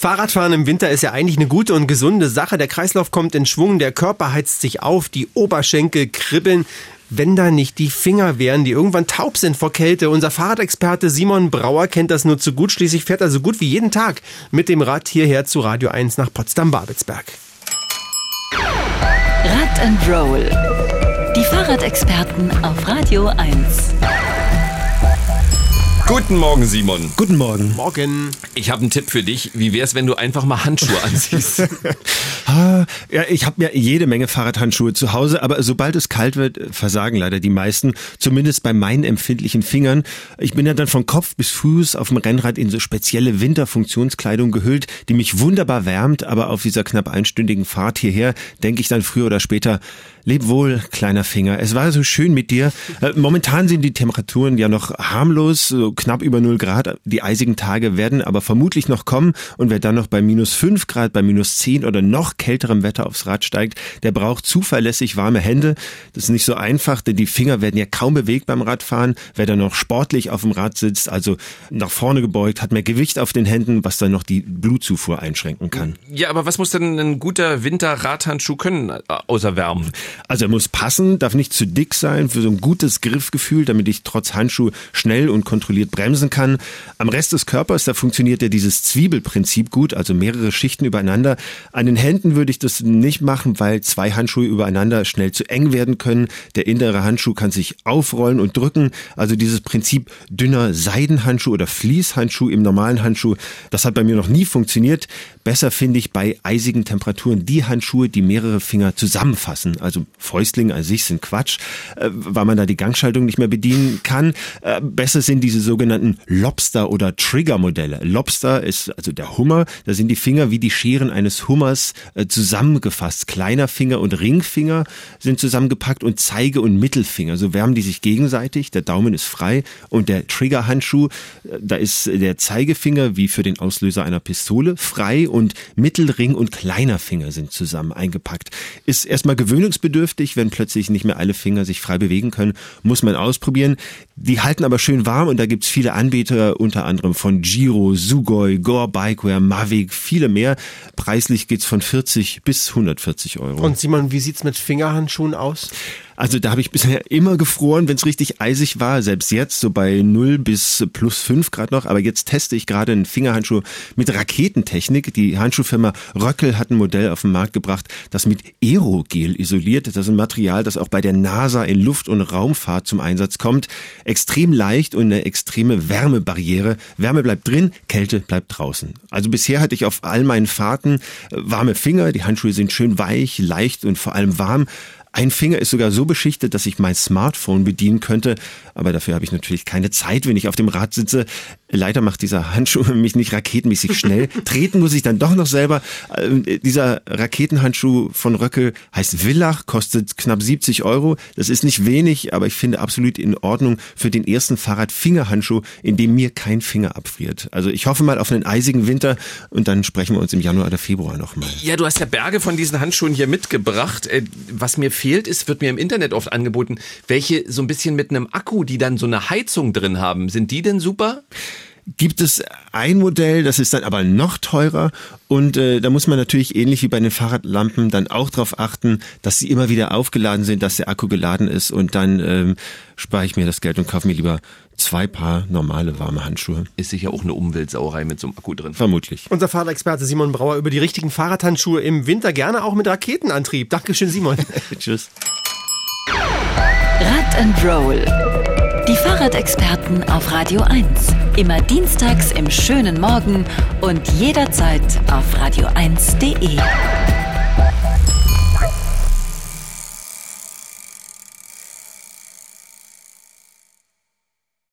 Fahrradfahren im Winter ist ja eigentlich eine gute und gesunde Sache. Der Kreislauf kommt in Schwung, der Körper heizt sich auf, die Oberschenkel kribbeln. Wenn da nicht die Finger wären, die irgendwann taub sind vor Kälte. Unser Fahrradexperte Simon Brauer kennt das nur zu gut. Schließlich fährt er so gut wie jeden Tag mit dem Rad hierher zu Radio 1 nach Potsdam-Babelsberg. Rad and Roll. Die Fahrradexperten auf Radio 1. Guten Morgen, Simon. Guten Morgen. Morgen. Ich habe einen Tipp für dich. Wie wär's, wenn du einfach mal Handschuhe anziehst? Ja, ich habe ja jede Menge Fahrradhandschuhe zu Hause, aber sobald es kalt wird, versagen leider die meisten, zumindest bei meinen empfindlichen Fingern. Ich bin ja dann von Kopf bis Fuß auf dem Rennrad in so spezielle Winterfunktionskleidung gehüllt, die mich wunderbar wärmt, aber auf dieser knapp einstündigen Fahrt hierher denke ich dann früher oder später, leb wohl, kleiner Finger. Es war so schön mit dir. Momentan sind die Temperaturen ja noch harmlos, so knapp über 0 Grad. Die eisigen Tage werden aber vermutlich noch kommen. Und wer dann noch bei -5 Grad, bei -10 oder noch kälterem Wetter aufs Rad steigt, der braucht zuverlässig warme Hände. Das ist nicht so einfach, denn die Finger werden ja kaum bewegt beim Radfahren. Wer dann noch sportlich auf dem Rad sitzt, also nach vorne gebeugt, hat mehr Gewicht auf den Händen, was dann noch die Blutzufuhr einschränken kann. Ja, aber was muss denn ein guter Winter-Radhandschuh können, außer wärmen? Also er muss passen, darf nicht zu dick sein für so ein gutes Griffgefühl, damit ich trotz Handschuh schnell und kontrolliert bremsen kann. Am Rest des Körpers, da funktioniert ja dieses Zwiebelprinzip gut, also mehrere Schichten übereinander. An den Händen würde ich das nicht machen, weil 2 Handschuhe übereinander schnell zu eng werden können. Der innere Handschuh kann sich aufrollen und drücken. Also dieses Prinzip dünner Seidenhandschuh oder Fließhandschuh im normalen Handschuh, das hat bei mir noch nie funktioniert. Besser finde ich bei eisigen Temperaturen die Handschuhe, die mehrere Finger zusammenfassen. Also Fäustlinge an sich sind Quatsch, weil man da die Gangschaltung nicht mehr bedienen kann. Besser sind diese sogenannten Lobster- oder Trigger-Modelle. Lobster ist also der Hummer, da sind die Finger wie die Scheren eines Hummers zusammengefasst. Kleiner Finger und Ringfinger sind zusammengepackt und Zeige- und Mittelfinger. So wärmen die sich gegenseitig, der Daumen ist frei und der Trigger-Handschuh, da ist der Zeigefinger wie für den Auslöser einer Pistole frei und Mittelring und kleiner Finger sind zusammen eingepackt. Ist erstmal gewöhnungsbedürftig, wenn plötzlich nicht mehr alle Finger sich frei bewegen können, muss man ausprobieren. Die halten aber schön warm und da gibt's viele Anbieter, unter anderem von Giro, Sugoi, Gore Bikewear, Mavic, viele mehr. Preislich geht's von 40 bis 140 Euro. Und Simon, wie sieht's mit Fingerhandschuhen aus? Also da habe ich bisher immer gefroren, wenn es richtig eisig war, selbst jetzt so bei 0 bis +5 Grad noch. Aber jetzt teste ich gerade einen Fingerhandschuh mit Raketentechnik. Die Handschuhfirma Röckel hat ein Modell auf den Markt gebracht, das mit Aerogel isoliert. Das ist ein Material, das auch bei der NASA in Luft- und Raumfahrt zum Einsatz kommt. Extrem leicht und eine extreme Wärmebarriere. Wärme bleibt drin, Kälte bleibt draußen. Also bisher hatte ich auf all meinen Fahrten warme Finger. Die Handschuhe sind schön weich, leicht und vor allem warm. Ein Finger ist sogar so beschichtet, dass ich mein Smartphone bedienen könnte. Aber dafür habe ich natürlich keine Zeit, wenn ich auf dem Rad sitze. Leider macht dieser Handschuh mich nicht raketenmäßig schnell. Treten muss ich dann doch noch selber. Dieser Raketenhandschuh von Röckel heißt Villach, kostet knapp 70 Euro. Das ist nicht wenig, aber ich finde absolut in Ordnung für den ersten Fahrradfingerhandschuh, in dem mir kein Finger abfriert. Also ich hoffe mal auf einen eisigen Winter und dann sprechen wir uns im Januar oder Februar nochmal. Ja, du hast ja Berge von diesen Handschuhen hier mitgebracht. Was mir fehlt ist, wird mir im Internet oft angeboten, welche so ein bisschen mit einem Akku, die dann so eine Heizung drin haben. Sind die denn super? Gibt es ein Modell, das ist dann aber noch teurer und da muss man natürlich ähnlich wie bei den Fahrradlampen dann auch darauf achten, dass sie immer wieder aufgeladen sind, dass der Akku geladen ist und dann spare ich mir das Geld und kaufe mir lieber 2 Paar normale warme Handschuhe. Ist sicher auch eine Umweltsauerei mit so einem Akku drin. Vermutlich. Unser Fahrradexperte Simon Brauer über die richtigen Fahrradhandschuhe im Winter, gerne auch mit Raketenantrieb. Dankeschön, Simon. Tschüss. Rad and Roll. Die Fahrradexperten auf Radio 1. Immer dienstags im schönen Morgen und jederzeit auf radio1.de.